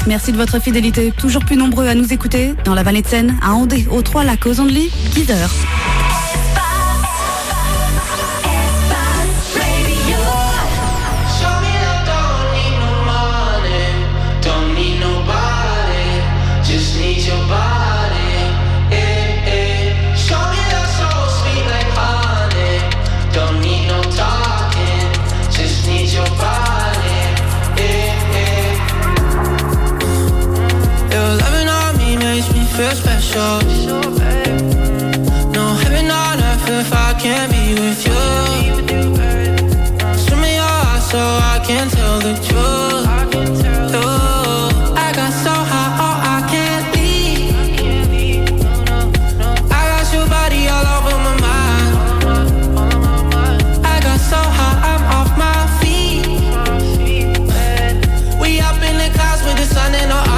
Merci de votre fidélité. Toujours plus nombreux à nous écouter dans la Vallée de Seine, à Andé, aux Trois-Lacs, aux Andelys, Guideur. Feel special. No heaven on earth if I can't be with you. Show me your eyes so I can tell the truth. I got so high, oh I can't leave. I got your body all over my mind. I got so high, I'm off my feet. We up in the clouds with the sun in our eyes.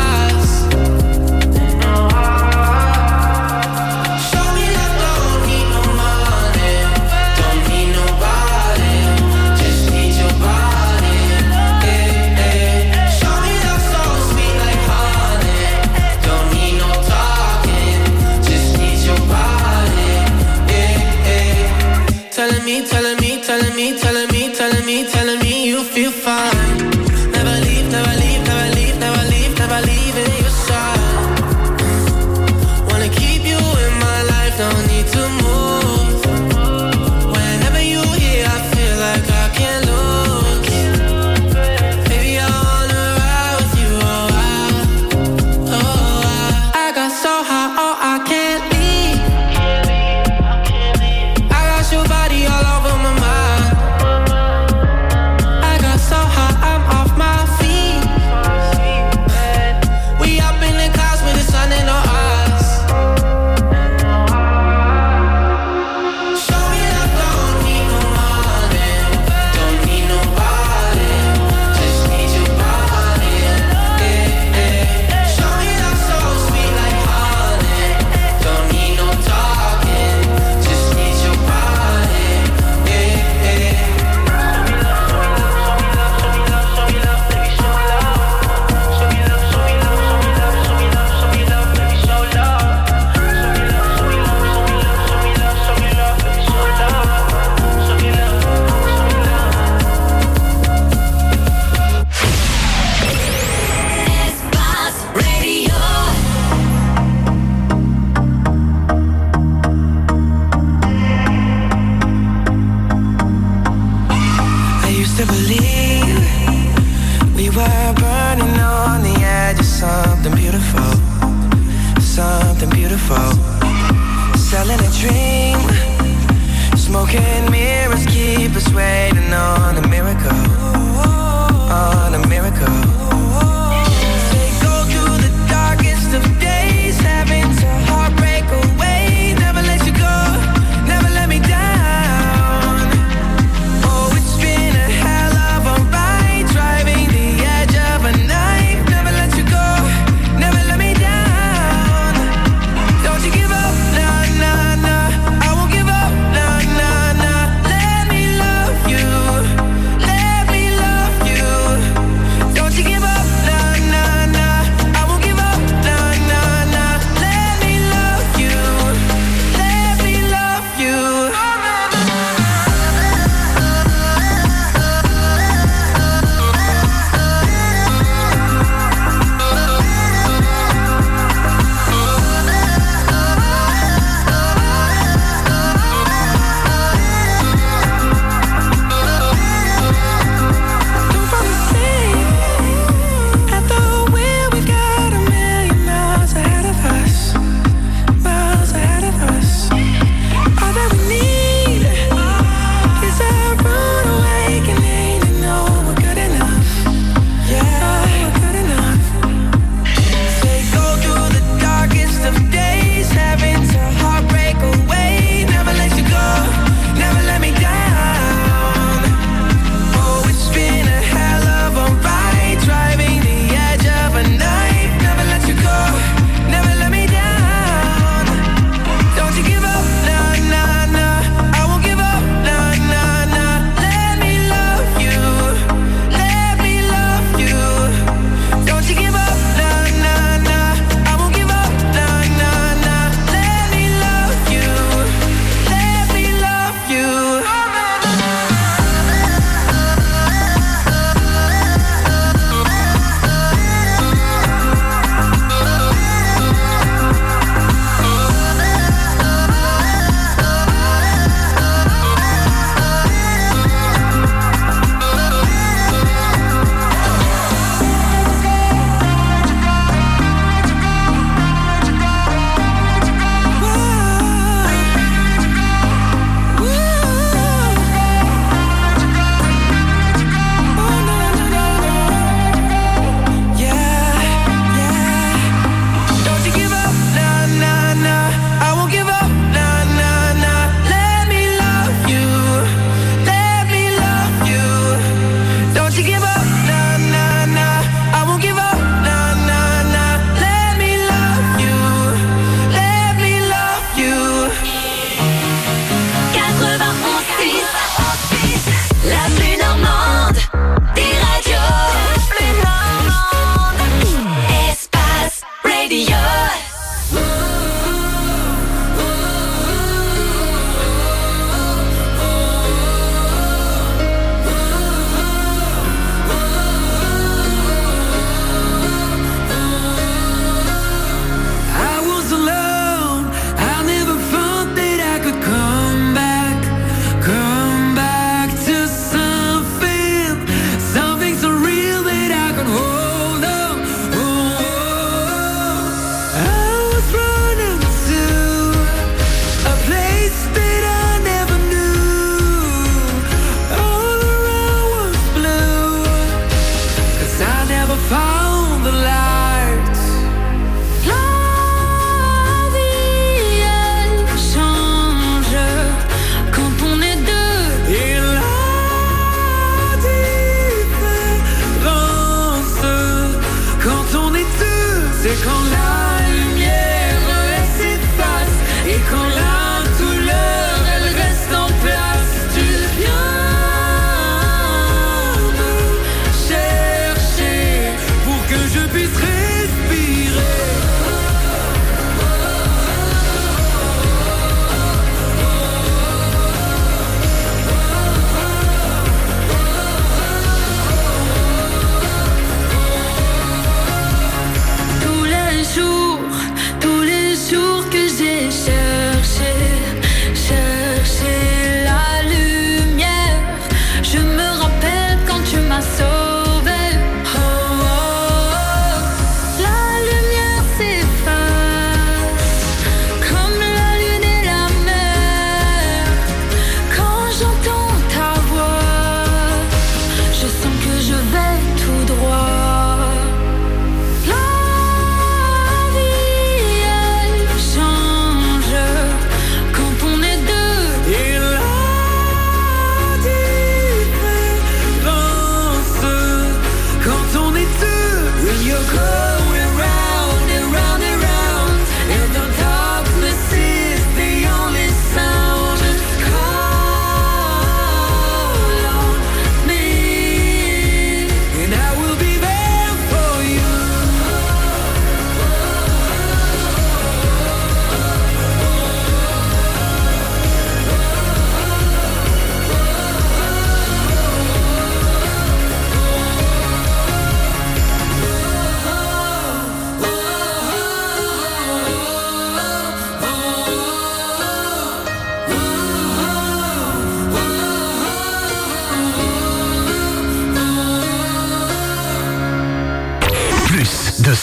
Telling me you feel fine. Never leave, never leave, never leave, never leave, never leaving your side. Wanna keep you in my life, don't need to move. Whenever you're here, I feel like I can't lose. Baby, I wanna ride with you, I got so high, oh I can't leave. I got your body all over my mind. Selling a dream, smoking mirrors keep us waiting on a miracle, on a miracle. They go through the darkest of days, having to heartbreak away. Never let you go, never let me down. Oh, it's been a hell of a ride, driving the edge of a knife. Never let you go, never let me down. Don't you give up, nah, nah, nah. I won't give up, nah, nah, nah. Let me love you.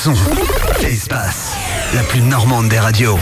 son. Espace, la plus normande des radios.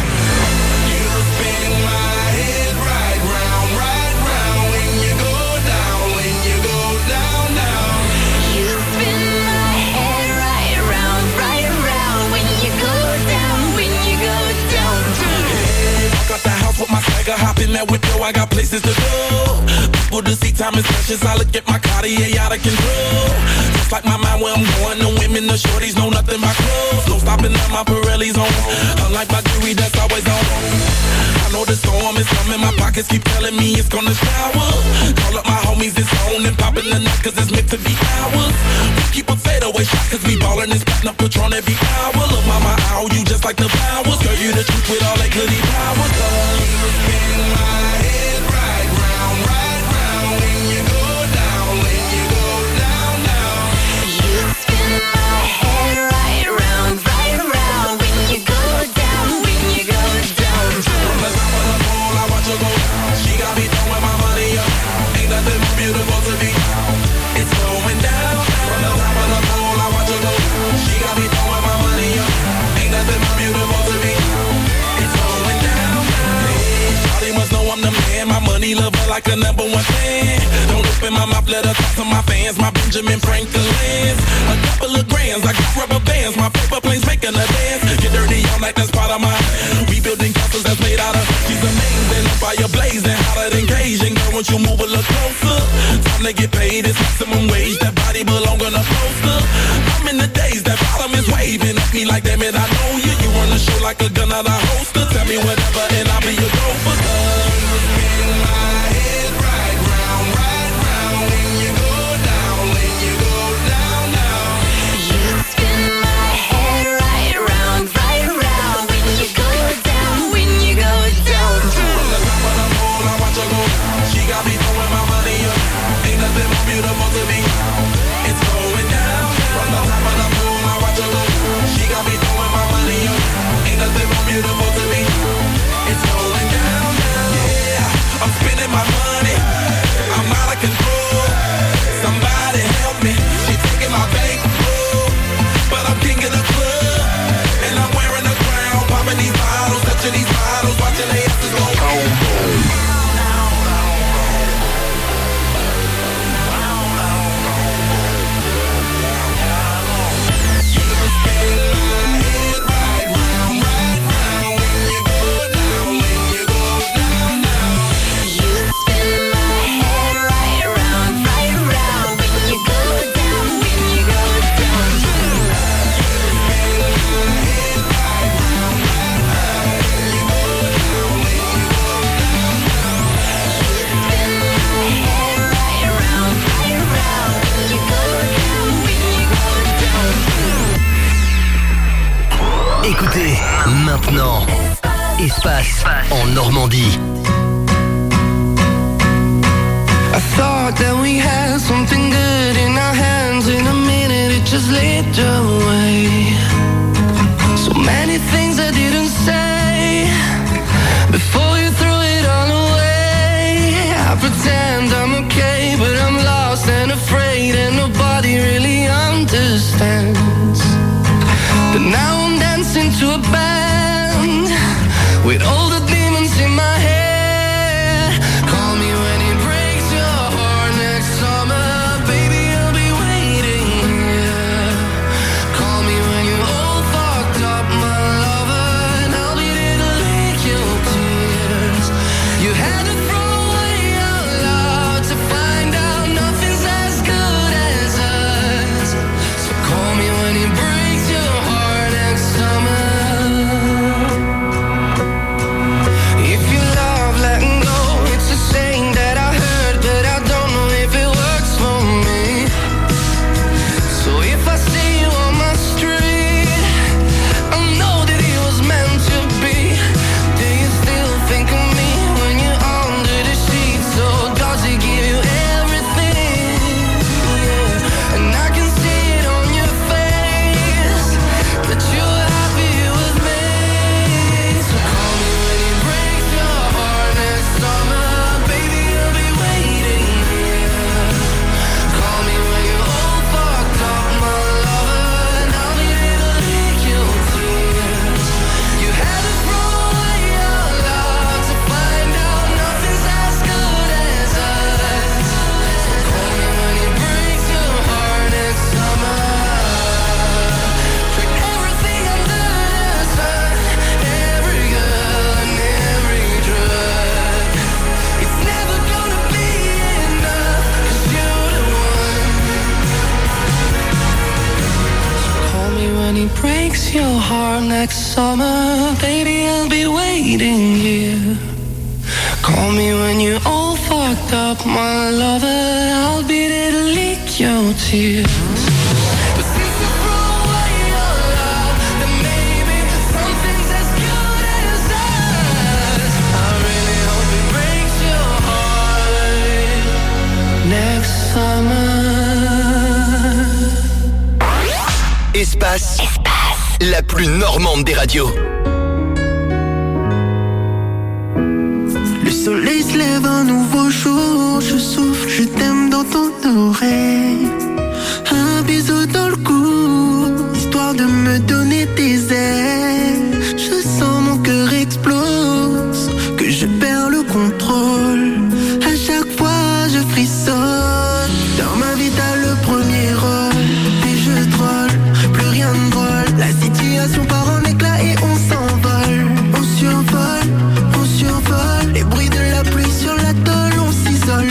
With my swagger, hop in that whip, yo, I got places to go. People to see, time is precious. I look at my Cartier out of control. Just like my mind where I'm going, the women, the shorties know nothing but clothes. No stopping at my Pirelli's on. Unlike my jewelry, that's always on. I know the storm is coming, my pockets keep telling me it's gonna shower. Call up my homies, it's on and popping the night, cause it's meant to be ours. We keep a fadeaway shot, cause we ballin' and spittin' up Patron every hour. Look, mama, ow, you just like the flowers. Girl, you the truth with all that goody powers. Spin my head right round when you go down, when you go down, down. You spin my head right round when you go down, when you go down. From the top of the pole, I watch her go down. She got me throwing my money up. Ain't nothing more beautiful to be. It's going down. From the top of the pole, I watch her go down. She got me throwing my money up. Ain't nothing more beautiful to be. It's going down. They must know I'm the man, my money lover like a #1 fan. Don't open my mouth, let her talk to my fans. My Benjamin Franklin's, a couple of grands, I got rubber bands. My paper planes making a dance. Get dirty all night, that's part of my. We building castles that's made out of. She's amazing, fire blazing, hotter than Cajun. Girl, won't you move a little closer? Time to get paid, it's maximum wage. That body belong on a poster. I'm in the days, that bottom is waving at me like, damn it, I know you. You run the show like a gun out of holster. Tell me whatever and I'll be your gopher. Spin my head right round when you go down, when you go down, down. You spin my head right round when you go down, when you go down. From the top of the pole, I watch her go down. She got me throwing my money up. Ain't nothing more beautiful to me. It's going down. From the top of the pole, I watch her go down. She got me throwing my money up. Ain't nothing more beautiful to me. It's going down. I'm spending my money, I'm out of control. Somebody help me, she taking my bankroll. But I'm king of the club, and I'm wearing a crown. Popping these bottles, touching these bottles, watching the asses go boom. Écoutez, maintenant, Espace en Normandie. I thought that we had something good in our hands. In a minute it just slipped away. So many things I didn't say before you threw it all away. I pretend I'm okay, but I'm lost and afraid, and nobody really understands. But now I'm dancing to a band with all the demons in my head. breaks your heart next summer, baby, I'll be waiting here. Call me when you're all fucked up, my lover, I'll be there to lick your tears. But since you throw away your love, then maybe something's as good as us. I really hope it breaks your heart next summer. Espace. La plus normande des radios. Le soleil se lève un nouveau jour, je souffle, je t'aime dans ton oreille. Un bisou dans le cou, histoire de me donner tes ailes. Je sens mon cœur explose, que je perds le contrôle. À chaque fois je frissonne, dans ma vie t'as le premier rôle. Et je troll, plus rien de drôle. La situation part en éclat et on s'envole. On survole, on survole. Les bruits de la pluie sur l'atoll, on s'isole.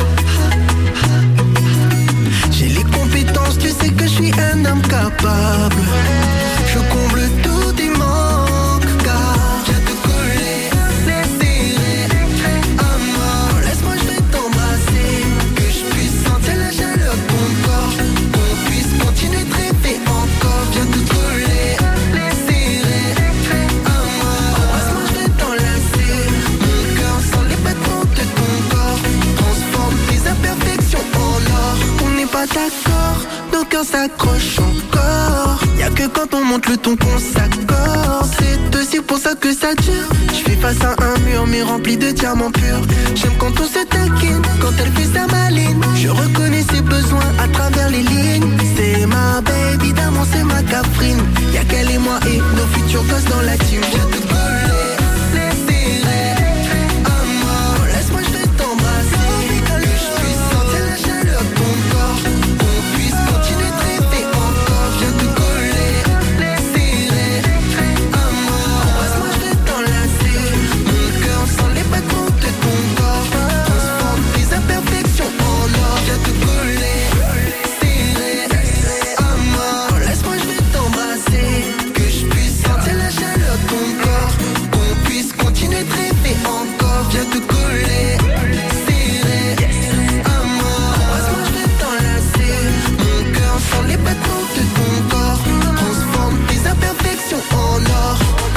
J'ai les compétences, tu sais que je suis un homme capable. Je comble tous tes manques, car j'ai te coller, serrer à mort. Laisse-moi, je vais t'embrasser, que je puisse sentir la chaleur de ton corps, qu'on puisse continuer de rêver encore. Viens te coller, serrer à mort. Embrasse-moi, je vais t'enlacer, mon cœur sans les battements de ton corps transforme tes imperfections en or. On n'est pas d'accord, nos cœurs s'accrochent encore. Y'a que quand on monte le ton qu'on s'accorde. C'est aussi pour ça que ça dure. Je fais face à un mur mais rempli de diamants purs. J'aime quand on se taquine, quand elle fait sa maline. Je reconnais ses besoins à travers les lignes. C'est ma baby, évidemment c'est ma Catherine. Y'a qu'elle et moi et nos futurs gosses dans la team. Je te coller, serrer à mort. Laisse-moi, je vais t'embrasser, que je puisse sentir la chaleur de ton corps, qu'on puisse continuer de rêver encore. Viens te coller, serrer à mort. Embrasse-moi, je vais t'enlacer, mon cœur sans les battements de ton corps transforme tes imperfections en or. Viens te coller, serrer à mort. Laisse-moi, je vais t'embrasser, que je puisse sentir la chaleur de ton corps, qu'on puisse continuer de rêver encore. Viens te coller, serrer à mort. Embrasse-moi, je vais t'enlacer, mon cœur sans les battements de ton corps transforme tes imperfections en or.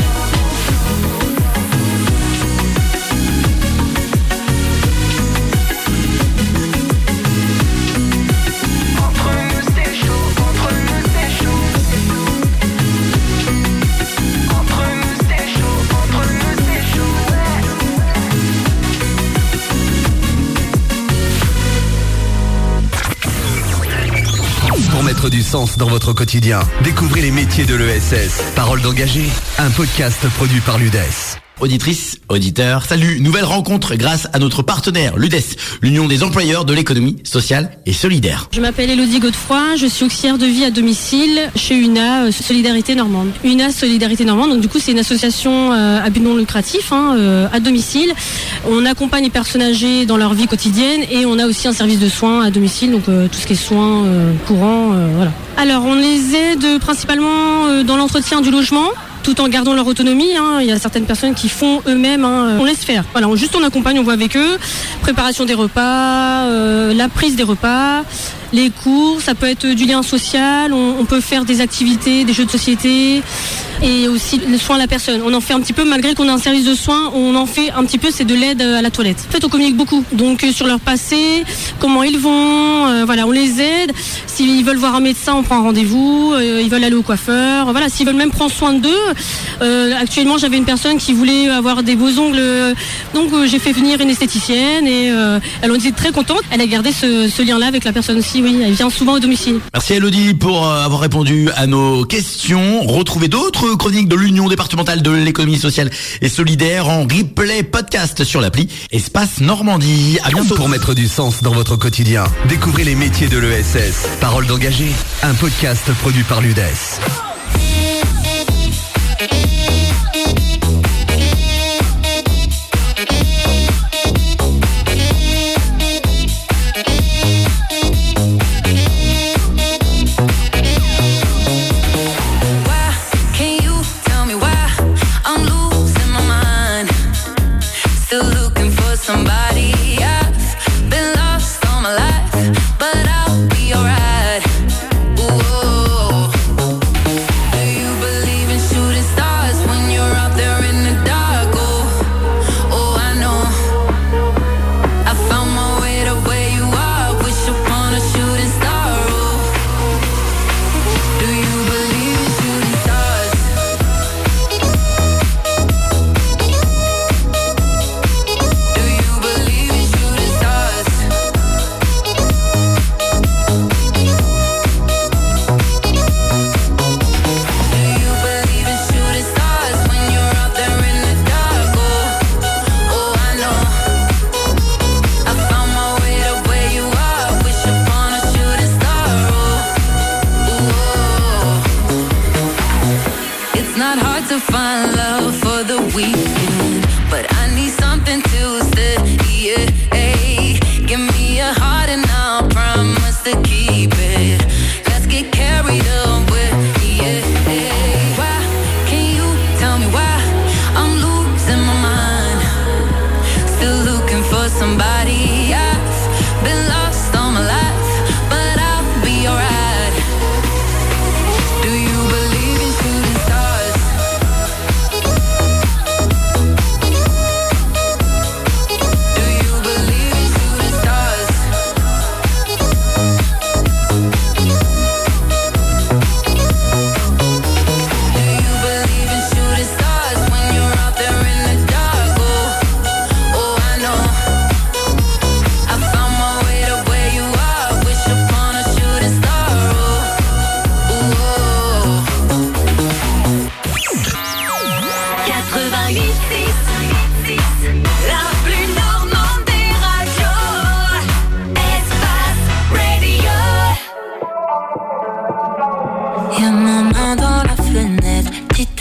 Entre nous c'est chaud, entre nous c'est chaud. Entre nous c'est chaud, entre nous c'est chaud. Pour mettre du sens dans votre quotidien, découvrez les métiers de l'ESS. Parole d'engagé, un podcast produit par l'UDES. Auditrices, auditeurs, salut, nouvelle rencontre grâce à notre partenaire, l'UDES, l'Union des employeurs de l'économie sociale et solidaire. Je m'appelle Elodie Godefroy, je suis auxiliaire de vie à domicile chez UNA Solidarité Normande. UNA Solidarité Normande, donc du coup c'est une association à but non lucratif à domicile. On accompagne les personnes âgées dans leur vie quotidienne et on a aussi un service de soins à domicile, donc tout ce qui est soins courants, voilà. Alors on les aide principalement dans l'entretien du logement, tout en gardant leur autonomie. Il y a certaines personnes qui font eux-mêmes, on laisse faire. Voilà, on accompagne, on voit avec eux. Préparation des repas, la prise des repas, les cours, ça peut être du lien social, on peut faire des activités, des jeux de société et aussi les soins à la personne. On en fait un petit peu, malgré qu'on a un service de soins, on en fait un petit peu, c'est de l'aide à la toilette. En fait, on communique beaucoup, donc sur leur passé, comment ils vont, voilà, on les aide. S'ils veulent voir un médecin, on prend un rendez-vous, ils veulent aller au coiffeur, voilà, s'ils veulent même prendre soin d'eux. Actuellement, j'avais une personne qui voulait avoir des beaux ongles, donc j'ai fait venir une esthéticienne et elle en était très contente. Elle a gardé ce lien-là avec la personne aussi, oui, elle vient souvent au domicile. Merci Elodie pour avoir répondu à nos questions. Retrouvez d'autres chroniques de l'Union départementale de l'économie sociale et solidaire en replay podcast sur l'appli Espace Normandie. À bientôt. Pour mettre du sens dans votre quotidien, découvrez les métiers de l'ESS. Parole d'engagé, un podcast produit par l'UDES.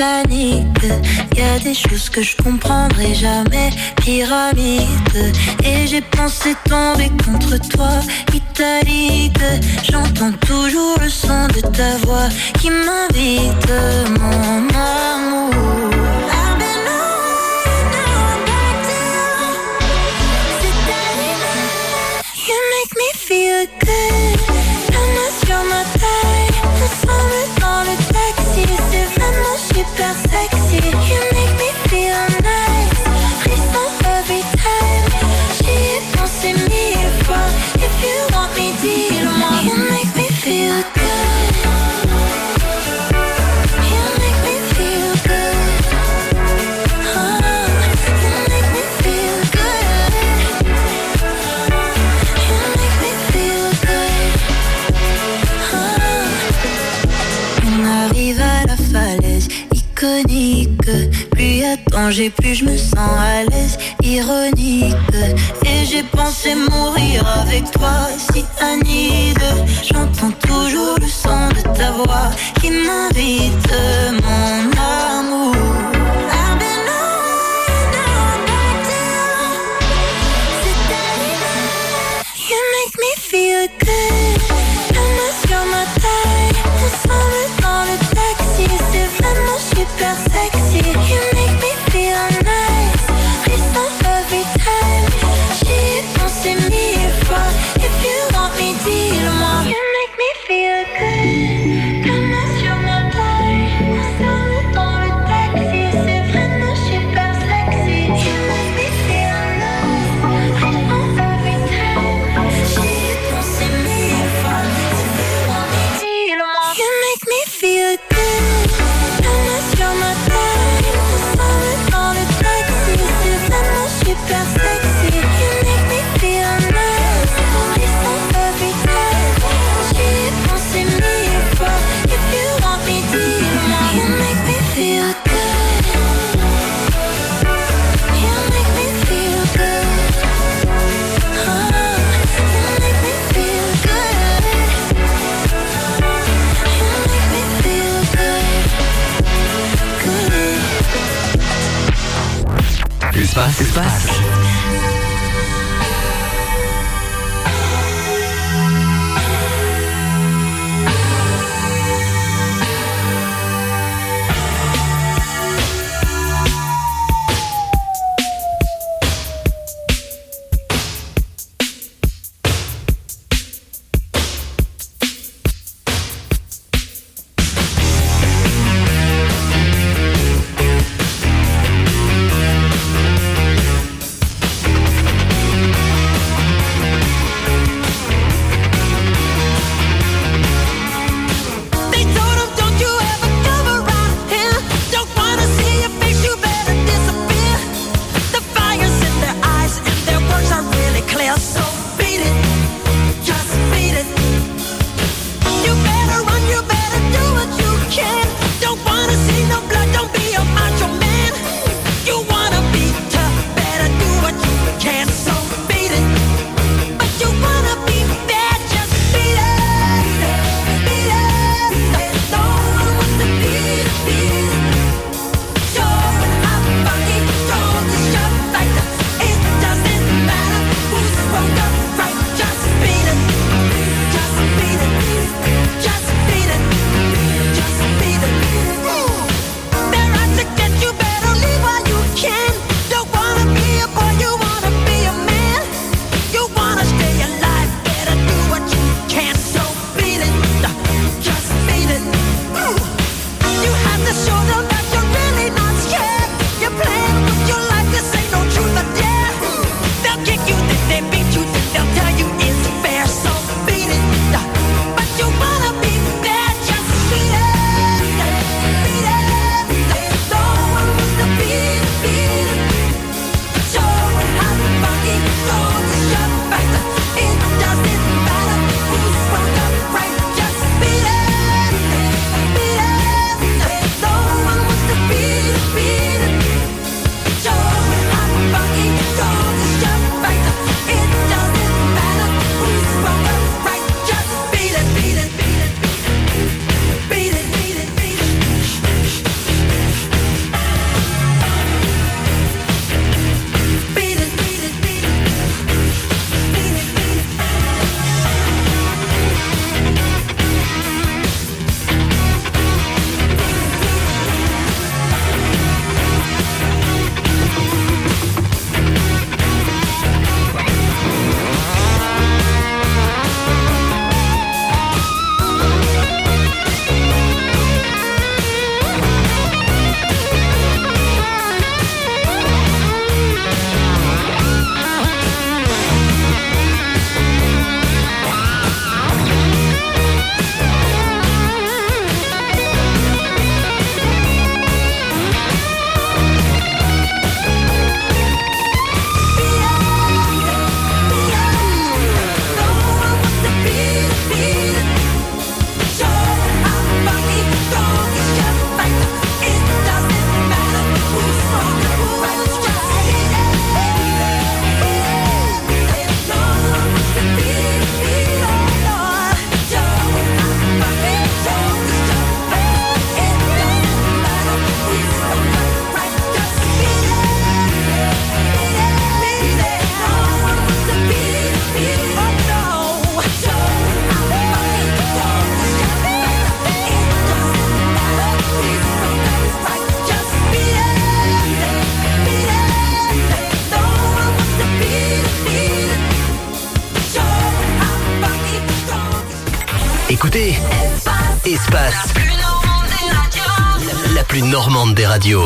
Titanic. Y a des choses que je comprendrai jamais. Pyramide. Et j'ai pensé tomber contre toi, italique. J'entends toujours le son de ta voix qui m'invite, mon amour. You make me feel good. La main sur ma taille, ensemble dans le taxi, c'est vraiment super sexy. You make me feel nice, frisson every time. J'y ai pensé 1000 fois. If you want me, dis-le-moi. You make me feel good. You make me feel good. Oh, you make me feel good. You make me feel good. Oh. On arrive à la falaise iconique. Plus y a danger, plus je me sens à l'aise. Ironique. Et j'ai pensé mourir avec toi, cyanide. J'entends toujours le son de ta voix qui m'invite, mon amour. I've been on back down. You make me feel good. La main sur ma taille, ensemble dans le taxi, c'est vraiment super sexy. You make me feel nice, frisson every time. J'y ai pensé 1000 fois. If you want me, dis-le-moi. You make me feel good. La main sur ma taille, ensemble dans le taxi, c'est vraiment super sexy. You make me feel nice, frisson every time. J'y ai pensé 1000 fois. If you want me, dis-le-moi. You make me feel good. La main sur ma taille, ensemble dans le taxi, c'est vraiment super sexy. You make me feel nice, frisson every time. J'y ai pensé 1000 fois. If you want me, dis-le-moi. You make me feel good. You make me feel good. Oh, you make me feel good. You make me feel good. Good. Espace. Écoutez, Espace, la plus normande des radios.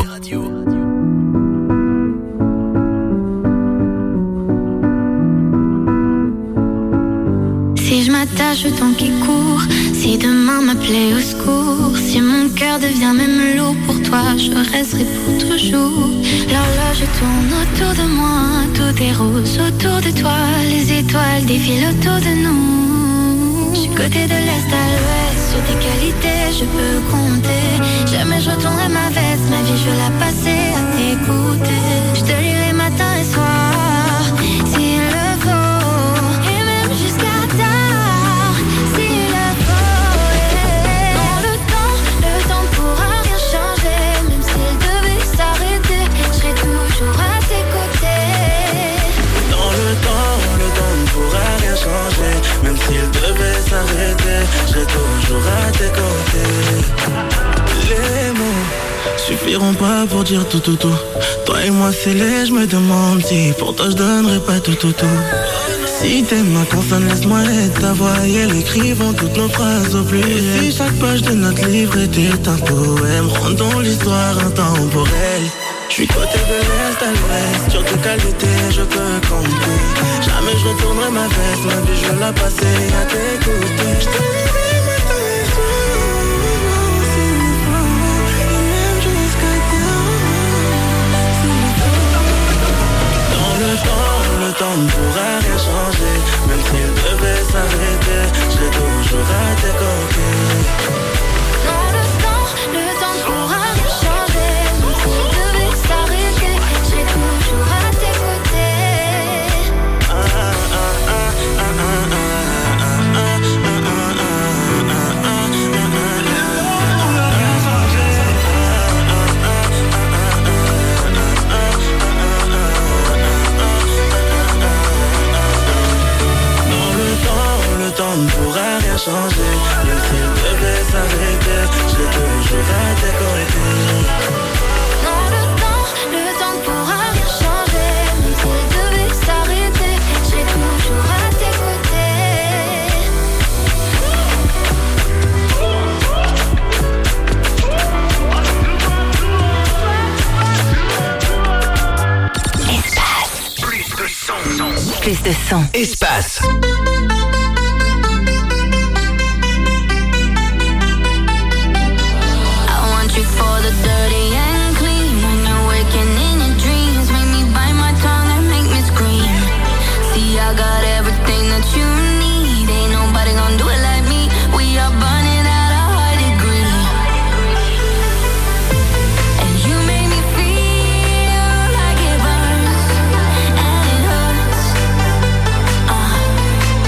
Si je m'attache au temps qui court, si demain m'appelait au secours, si mon cœur devient même lourd pour toi, je resterai pour toujours. L'horloge tourne autour de moi, tout est rose autour de toi, les étoiles défilent autour de nous. Je suis côté de l'est à l'ouest, sur tes qualités je peux compter. Jamais je retournerai ma veste, ma vie je vais la passer à t'écouter. Je te lirai matin et soir, s'il le faut, et même jusqu'à tard, s'il le faut. Dans le temps pourra rien changer, même s'il devait s'arrêter, je serai toujours à tes côtés. Dans le temps ne pourra rien changer, même s'il devait s'arrêter, je serai toujours à tes côtés. Les mots suffiront pas pour dire tout. Toi et moi c'est laid, je me demande si pour toi je donnerais pas tout. Si tes mains consonnent, laisse-moi être ta voix et elle écrivons toutes nos phrases au pluriel. Si chaque page de notre livre était un poème, rendons l'histoire intemporelle. Je suis côté de l'est à l'ouest, sur tes qualités je peux compter. Jamais je retournerai ma veste, ma vie je vais la passer à t'écouter. Je te lirai matin et soir, s'il le faut, et même jusqu'à tard, s'il le faut. Dans le temps ne pourra rien changer, même s'il devait s'arrêter, je serai toujours à tes côtés. Dans le temps ne pourra rien changer, même s'il devait s'arrêter, je serai toujours à tes côtés. Le temps ne pourra rien changer, même s'il devait s'arrêter, je serai toujours à tes côtés. Dans le temps ne pourra rien changer, même s'il devait s'arrêter, je serai toujours à tes côtés. Espace. Plus de son. Espace. For the dirty and clean, when you're waking in your dreams, make me bite my tongue and make me scream. See, I got everything that you need, ain't nobody gonna do it like me. We are burning at a high degree, and you make me feel like it burns and it hurts.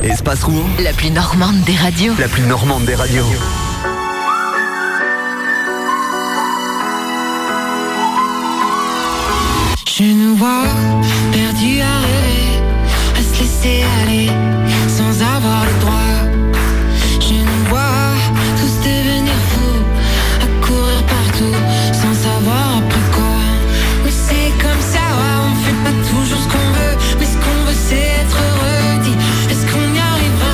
Espace Rouen, La plus normande des radios. la plus normande des radios. Je nous vois perdus à rêver, à se laisser aller sans avoir le droit. Je nous vois tous devenir fous, à courir partout sans savoir après quoi. Mais c'est comme ça, on fait pas toujours ce qu'on veut, mais ce qu'on veut c'est être heureux. Dis, est-ce qu'on y arrivera?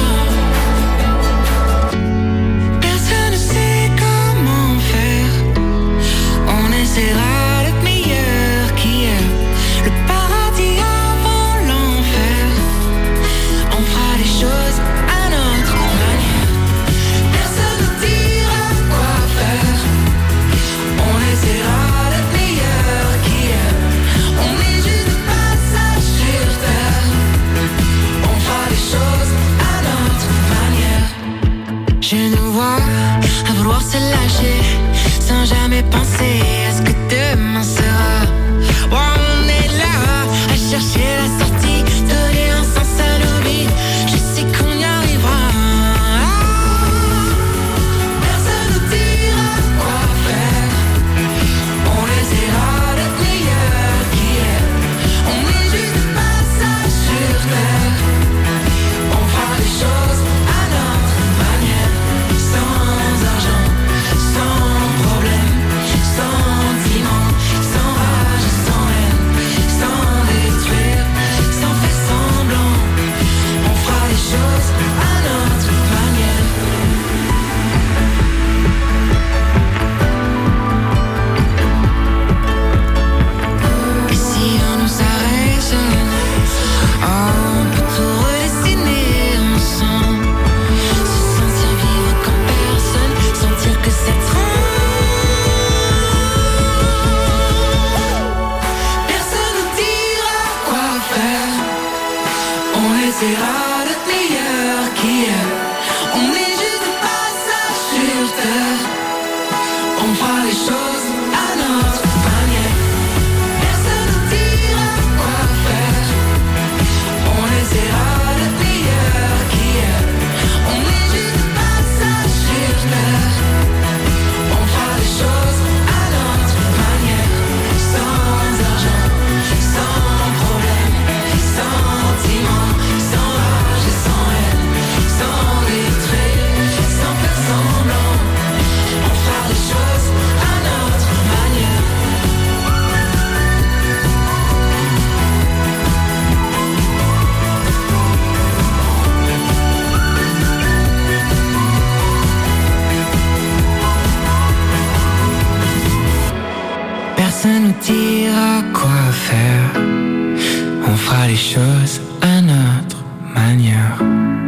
Personne ne sait comment faire. On essaiera d'être meilleur qu'hier. Le paradis avant l'enfer. On fera les choses à notre manière. Personne ne dira quoi faire. On essaiera d'être meilleur qu'hier. On est juste de passage sur terre. On fera les choses à notre manière. Je nous vois à vouloir se lâcher sans jamais penser à ce que demain sera. Oh, on est là à chercher la sortie, donner un sens à nos vies. Je sais qu'on y arrivera. Personne ne dira quoi faire. On essaiera d'être meilleur qu'hier. On est juste de passage sur terre. On fera les choses à notre manière. Sans argent, sans problème, sentiment, sans rage, sans haine, sans détruire, sans faire semblant. On fera les choses à notre manière. Et si on nous arrête, on peut tout redessiner ensemble. Se sentir vivre comme personne, sentir que c'est trop. Personne ne dira quoi faire. On essaiera d'être meilleur qu'hier. On est juste de passage sur terre. On fera les choses à notre manière. Personne ne dira quoi faire. On essaiera d'être meilleur qu'hier. On est juste de passage sur terre. On fera les choses à notre manière. Sans argent, sans problème, sentiment, sans rage et sans haine, sans détruire, sans faire semblant. On fera les choses à notre manière. Personne ne dira quoi faire. On fera les choses à notre manière.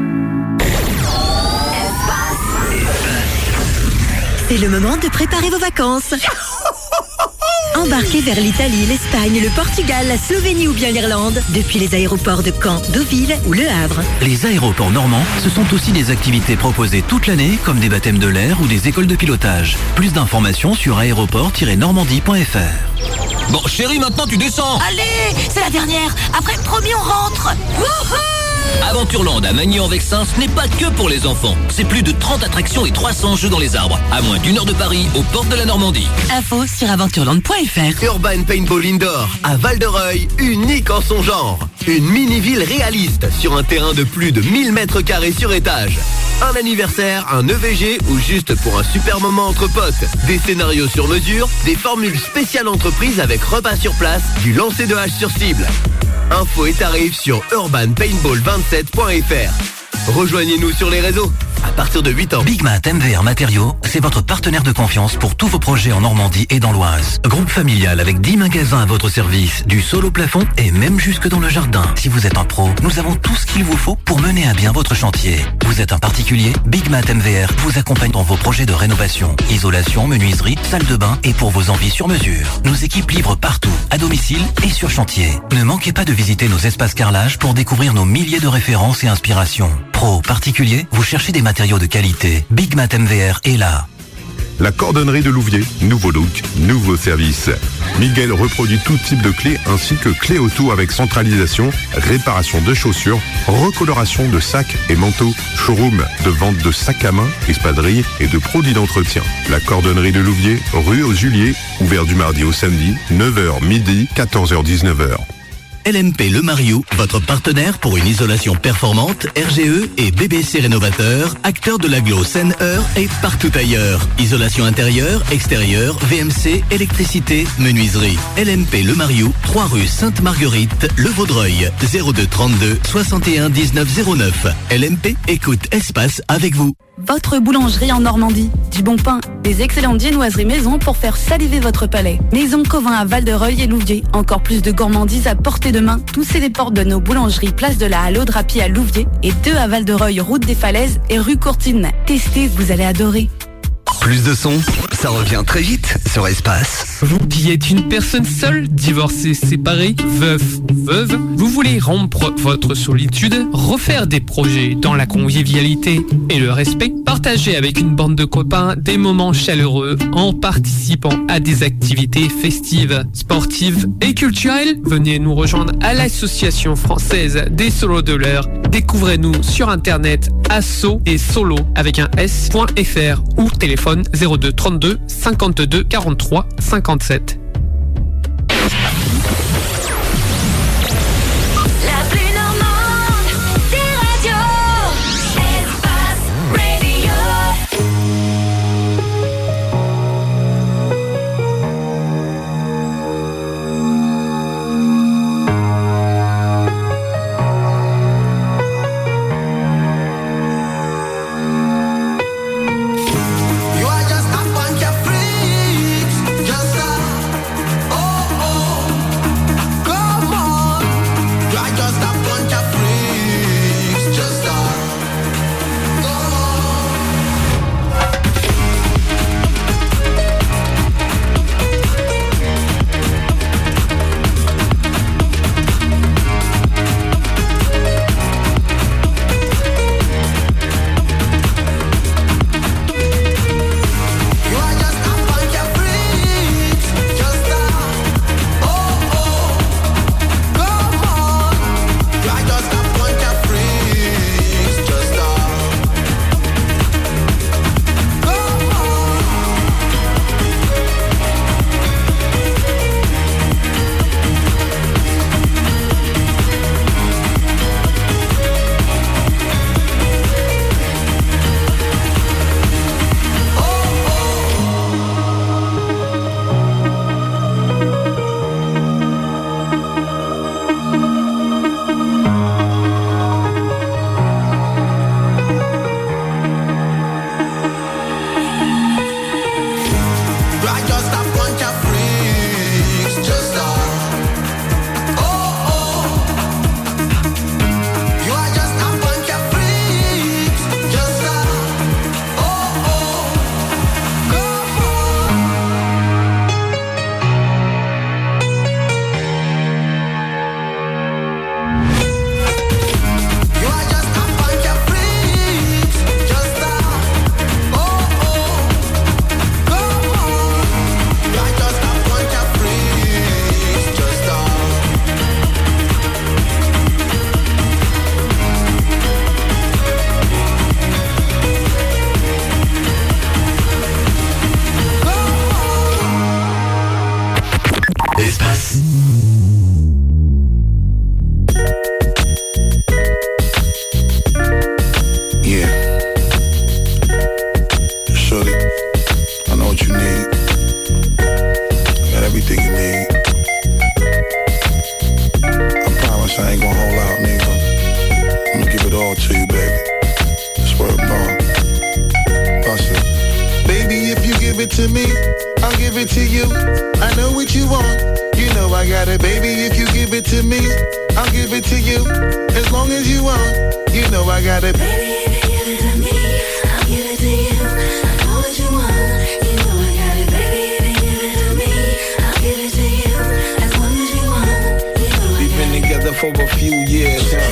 C'est le moment de préparer vos vacances. Embarquez vers l'Italie, l'Espagne, le Portugal, la Slovénie ou bien l'Irlande depuis les aéroports de Caen, Deauville ou Le Havre. Les aéroports normands, ce sont aussi des activités proposées toute l'année, comme des baptêmes de l'air ou des écoles de pilotage. Plus d'informations sur aéroport-normandie.fr. Bon, chérie, maintenant tu descends. Allez, c'est la dernière. Après, promis, on rentre. Aventureland à Magny-en-Vexin, ce n'est pas que pour les enfants. C'est plus de 30 attractions et 300 jeux dans les arbres. À moins d'1 heure de Paris, aux portes de la Normandie. Info sur aventureland.fr. Urban Paintball Indoor à Val-de-Reuil, unique en son genre. Une mini-ville réaliste sur un terrain de plus de 1000 mètres carrés sur étage. Un anniversaire, un EVG ou juste pour un super moment entre potes. Des scénarios sur mesure, des formules spéciales entreprises avec repas sur place, du lancer de hache sur cible. Infos et tarifs sur urbanpaintball27.fr. Rejoignez-nous sur les réseaux. À partir de 8 ans. Big Mat MVR Matériaux, c'est votre partenaire de confiance pour tous vos projets en Normandie et dans l'Oise. Groupe familial avec 10 magasins à votre service, du sol au plafond et même jusque dans le jardin. Si vous êtes un pro, nous avons tout ce qu'il vous faut pour mener à bien votre chantier. Vous êtes un particulier, Big Mat MVR vous accompagne dans vos projets de rénovation, isolation, menuiserie, salle de bain et pour vos envies sur mesure. Nos équipes livrent partout, à domicile et sur chantier. Ne manquez pas de visiter nos espaces carrelage pour découvrir nos milliers de références et inspirations. Pro, particulier, vous cherchez des matériaux de qualité. Big Mat MVR est là. La cordonnerie de Louviers, nouveau look, nouveau service. Miguel reproduit tout type de clés ainsi que clés auto avec centralisation, réparation de chaussures, recoloration de sacs et manteaux, showroom de vente de sacs à main, espadrilles et de produits d'entretien. La cordonnerie de Louviers, rue aux Juliers, ouvert du mardi au samedi, 9h midi, 14h 19h. LMP Le Mariou, votre partenaire pour une isolation performante, RGE et BBC Rénovateur, acteur de l'agglo Seine-Heure et partout ailleurs. Isolation intérieure, extérieure, VMC, électricité, menuiserie. LMP Le Mariou, 3 rue Sainte-Marguerite, Le Vaudreuil, 02 32 61 19 09. LMP, écoute espace avec vous. Votre boulangerie en Normandie. Du bon pain, des excellentes viennoiseries maison pour faire saliver votre palais. Maison Covin à Val-de-Reuil et Louviers. Encore plus de gourmandises à portée de main. Toussez les portes de nos boulangeries place de la Halle au Drapier à Louviers et 2 à Val-de-Reuil, route des Falaises et rue Courtine. Testez, vous allez adorer. Plus de son, ça revient très vite sur Espace. Vous qui êtes une personne seule, divorcée, séparée, veuf, veuve, vous voulez rompre votre solitude, refaire des projets dans la convivialité et le respect, partager avec une bande de copains des moments chaleureux en participant à des activités festives, sportives et culturelles. Venez nous rejoindre à l'Association française des solos de l'heure. Découvrez-nous sur internet asso et solo avec un s.fr ou téléphone 02 32 52 43 57. La plus normande des radios, Espace Radio. You are just a bunch of freaks, just come on. You are just a bunch of freaks, just come on. You are just a bunch of freaks, just come on. You are just a bunch of freaks, just come on. You are just a bunch of freaks, just You are just a bunch of freaks, just You are just a bunch of freaks, just You are just a bunch of freaks, just Espace. Yeah. Shorty, I know what you need. I got everything you need. I promise I ain't gonna hold out, nigga. I'm gonna give it all to you, baby. Swear upon. Bust it. Baby, if you give it to me, I'll give it to you. I know what you want. You know I got it, baby. If you give it to me, I'll give it to you. As long as you want, you know I got it. Baby, if you give it to me, I'll give it to you. I know what you want, you know I got it. Baby, if you give it to me, I'll give it to you. As long as you want, you know I got it. We've been together for a few years, huh?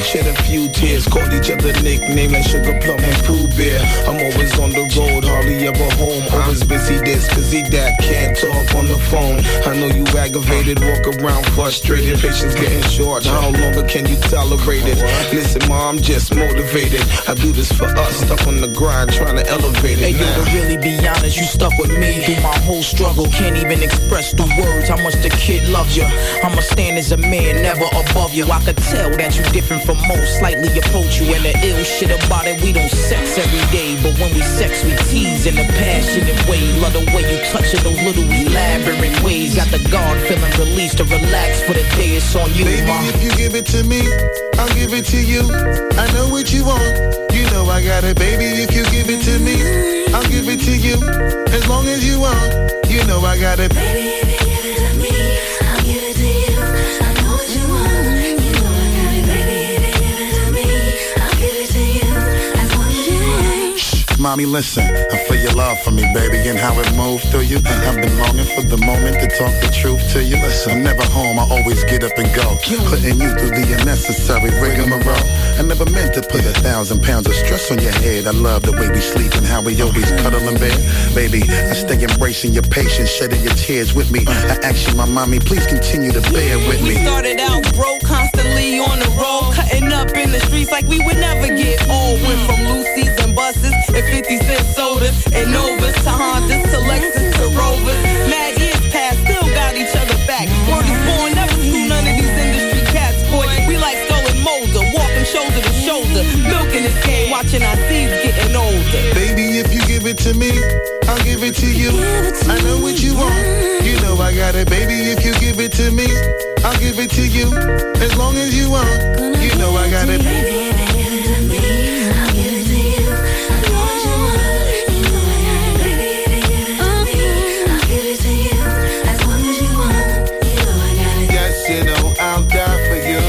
shed a few tears. Called each other nicknames like Sugar Plum and Pooh Bear. I'm always on the road, hardly ever home. Always busy this, busy that, can't talk on the phone. I know you aggravated, walk around frustrated. Patience getting short, how longer can you tolerate it? Listen, ma, I'm just motivated. I do this for us, stuck on the grind, trying to elevate it. Hey, yo, to really be honest, you stuck with me through my whole struggle. Can't even express through words how much the kid loves you. I'ma stand as a man, never above you. I could tell that you different from most, slightly approach you. And the ill shit about it, we don't sex every day, but when we sex, we tease in a passionate way. Love the way you touch it, those little elaborate ways. Got the guard feeling released to relax for the day. It's on you, baby, ma. If you give it to me, I'll give it to you. I know what you want, you know I got it, baby. If you give it to me, I'll give it to you. As long as you want, you know I got it, baby. If you give it to me, I'll give it to you. I know what you want, you know I got it, baby. If you give it to me, I'll give it to you. As long as you want. Shh, mommy, listen, I feel your love for me, baby, and how it moved through you. I've been longing for the moment to talk the truth to you. Listen, I'm never home, I always get up and go, putting you through the unnecessary rigmarole. I never meant to put 1,000 pounds of stress on your head. I love the way we sleep and how we always cuddle in bed. Baby, I stay embracing your patience, shedding your tears with me. I ask you, my mommy, please continue to bear with me. We started out broke, constantly on the road, cutting up in the streets like we would never get old. Went from Lucy's and buses and 50-cent sodas and Novas to Hondas to Lexus to Rovers. Mad years past, still got each other back. Word is born, never screw none of these industry cats, boy. We like Skull and Mulder, walking shoulder to shoulder, milking this game, watching our seeds getting older. Baby, if you give it to me, I'll give it to you. I know what you want, you know I got it, baby. If you give it to me, I'll give it to you. As long as you want, you know I got it, baby. If you give it to me, I'll give it to you. I know what you want, you know I got it, baby. If you give it to me, I'll give it to you. As long as you want, you know I got it. Yes, you know I'll die for you,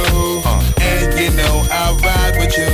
and you know I'll ride with you.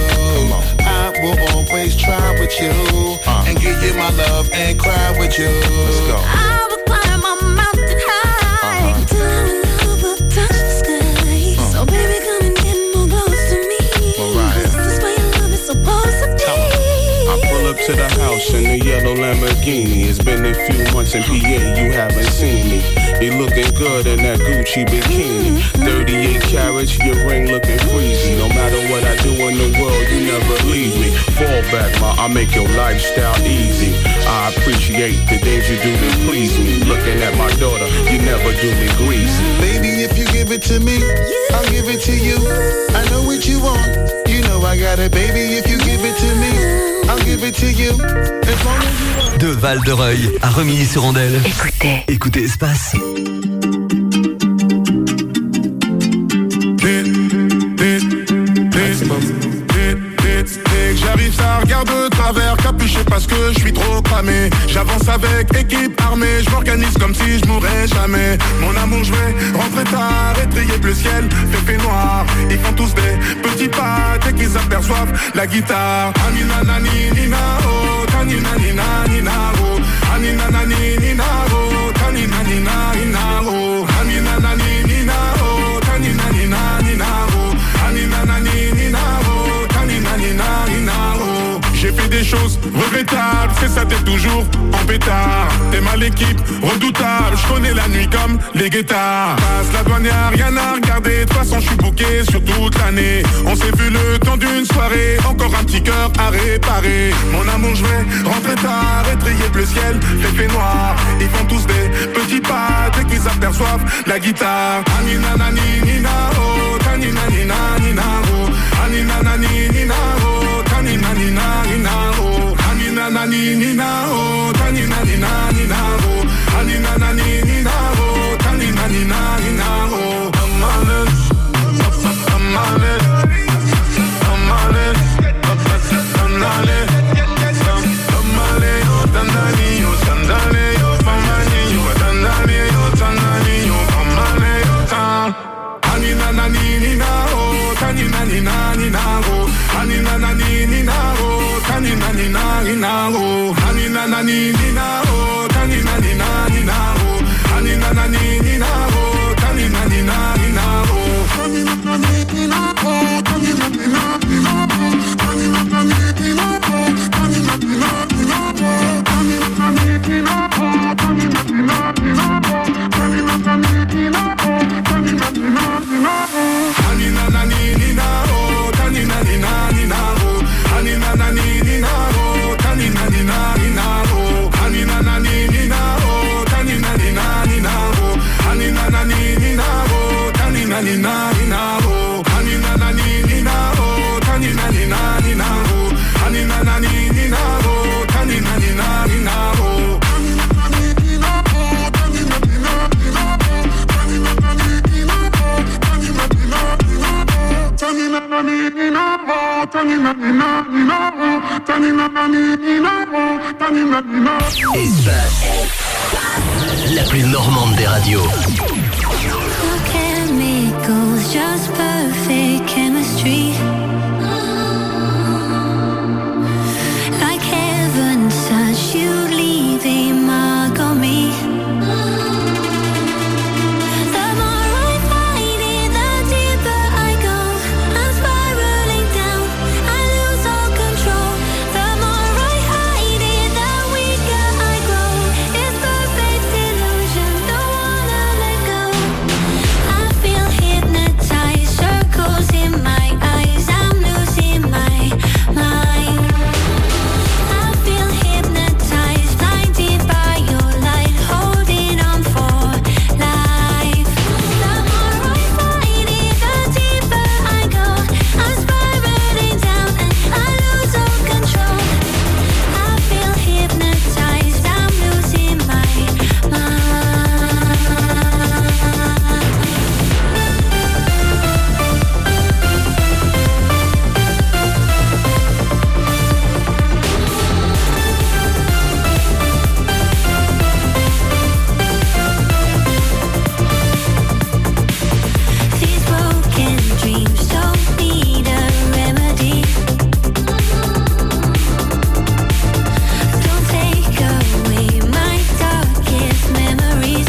I will always try with you, and give you my love and cry with you. Let's go. I will climb a mountain high till our love will touch the sky. So baby, come and get more close to me. This is where your love is supposed to be. I pull up to the house in the yellow Lamborghini. It's been a few months in PA, you haven't seen me. You looking good in that Gucci bikini. 38 carats, your ring looking freezy. No matter what I do in the world, you never leave me. Fall back, ma, I make your lifestyle easy. I appreciate the things you do to please me. Looking at my daughter, you never do me greasy. Baby, if you give it to me, I'll give it to you. I know what you want, you know I got it, baby. If you give it to me, I'll give it to you. As long as you want. De Val-de-Reuil à Remilly-sur-Andelle. Écoutez Espace. J'arrive, ça regarde de travers, capuché parce que je suis trop cramé. J'avance avec équipe armée, je m'organise comme si je mourrais jamais. Mon amour, je vais rentrer tard et trier le ciel, fait noir. Ils font tous des petits pas dès qu'ils aperçoivent la guitare. Anina nani nina oh, tanina nina nina oh, anina nani nina oh, tanina nina nina oh, anina nani nina oh, tanina nina nina oh, anina nani nina oh, tanina nina nina oh. J'ai fait des choses regrettables, c'est ça, t'es toujours en pétard. T'es mal l'équipe, redoutable, je connais la nuit comme les guettards. Passe la douane, y'a rien à regarder, de toute façon je suis booké sur toute l'année. On s'est vu le temps d'une soirée, encore un petit cœur à réparer. Mon amour, je vais rentrer tard et trier le ciel, fait noir. Ils font tous des petits pas dès qu'ils aperçoivent la guitare. Anina nani nina oh, tanina nina nina oh, anina nani nina oh, tanina nina nina oh, anina nani nina oh, tanina nina nina oh, anina nani nina oh, tanina nina nina oh. I'm on it, I'm on it, I'm on it, I'm on it. Anina nani nina oh, tanina nina nina oh, anina nani nina oh, tanina nina nina oh, anina nani nina oh, tanina nina nina oh, anina nani nina oh, tanina nina nina oh, tanina nani nina oh, tanina nina La plus normande des radios. Chemicals, just perfect chemistry. Like heaven's touch, you leave a mark on me. The more I fight it, the deeper I go. I'm spiraling down, I lose all control. The more I hide it, the weaker I grow. It's perfect illusion, don't wanna let go. I feel hypnotized, circles in my eyes, I'm losing my mind. I feel hypnotized, blinded by your light, holding on for life. The more I fight it, the deeper I go. I'm spiraling down and I lose all control. I feel hypnotized, I'm losing my mind. These broken dreams don't need a remedy. Don't take away my darkest memories.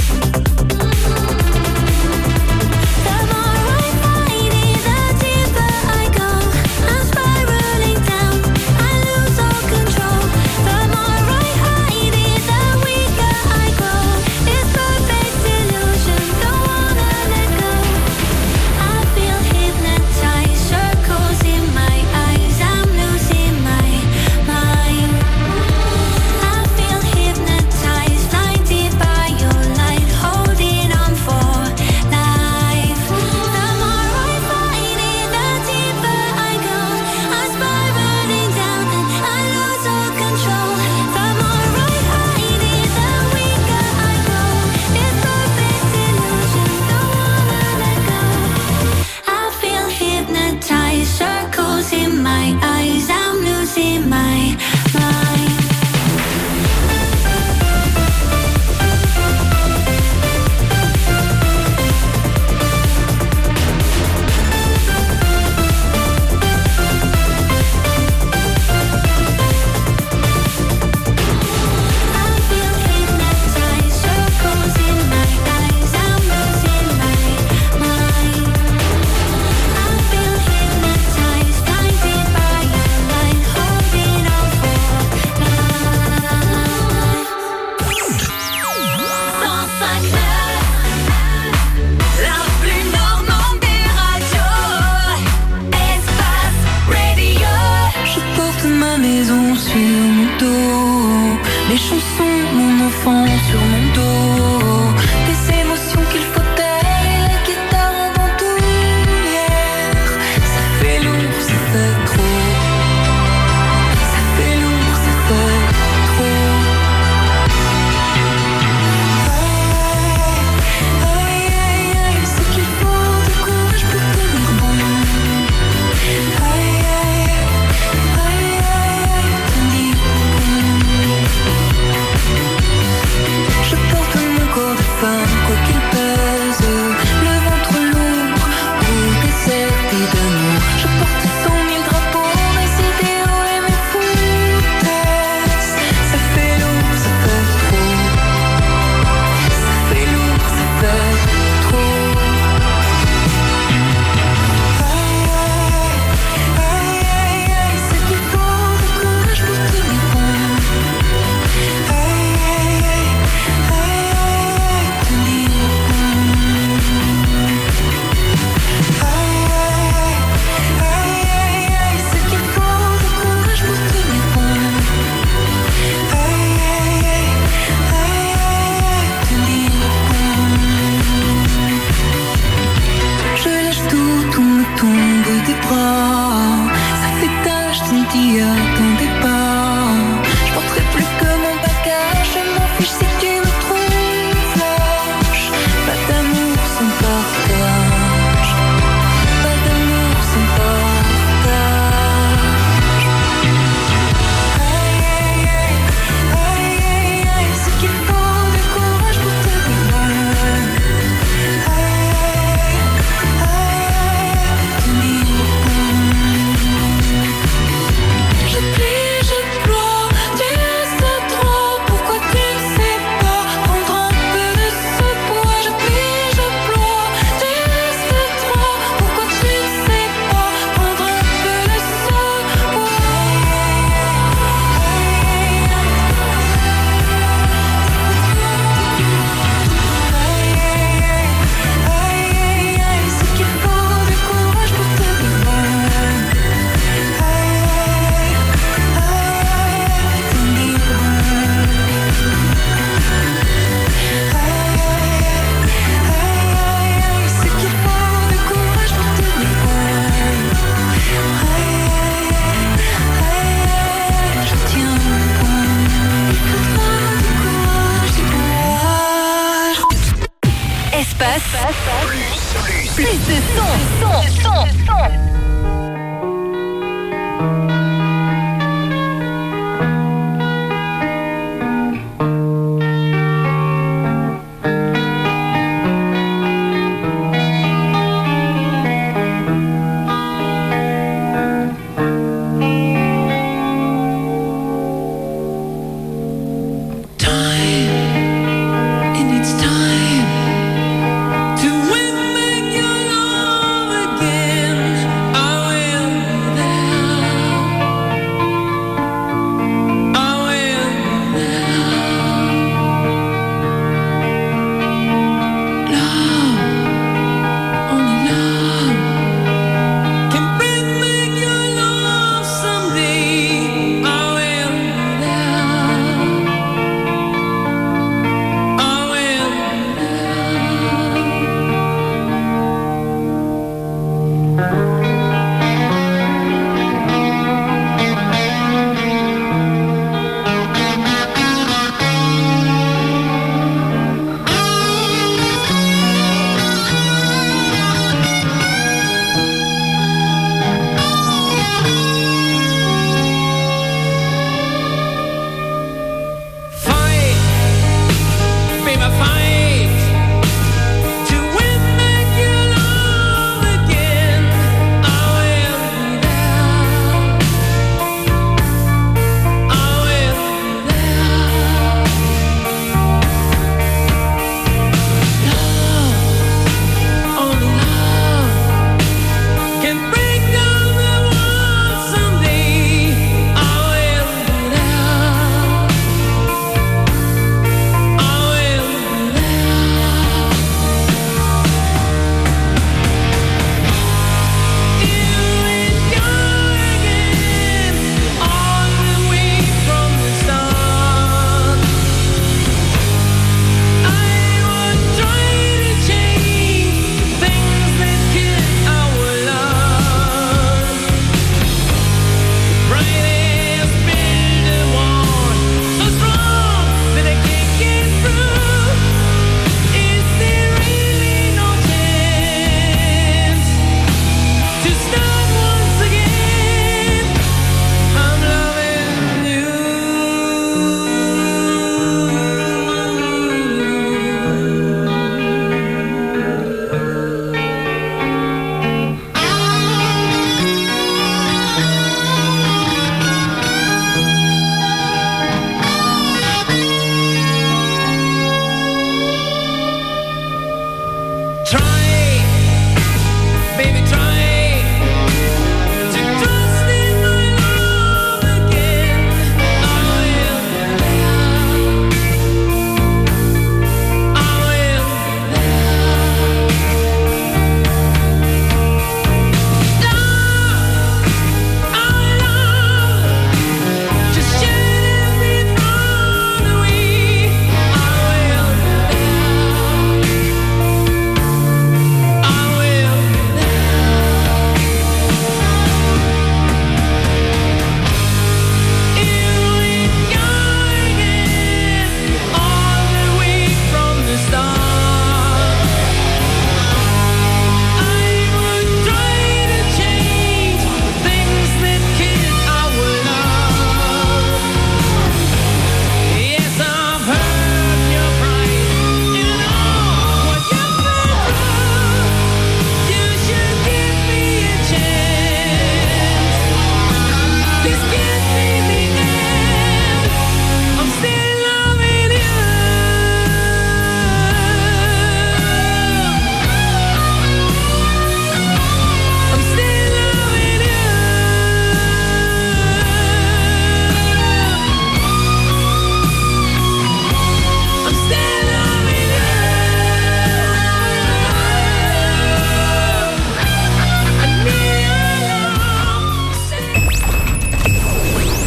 The more I fight it, the deeper I go. I'm spiraling down, I lose all control. The more I hide it, the weaker I grow. It's perfect illusion, don't wanna let go. I feel hypnotized, circles in my eyes, I'm losing my mind. I feel hypnotized, blinded by your light, holding on for life. The more I fight it, the deeper I go. I'm spiraling down and I lose all control. The more I hide it, the weaker I grow. It's perfect illusion, don't wanna let go. I feel hypnotized, circles in my eyes, I'm losing my mind. Circles in my eyes, I'm losing my mind. I feel hypnotized, blinded by your light, holding on for La plus normande des radios. Espace Radio. Je porte ma maison sur mon dos, mes chansons, mon enfant sur mon dos, des émotions qu'il faut taire et la guitare en bandoulière. Ça fait lourd, ça fait trop. Ça fait lourd, ça fait trop. Aïe, aïe, aïe, ce qu'il faut de courage pour tenir bon. Aïe, aïe, aïe, aïe, tenir bon. Je Plus de son.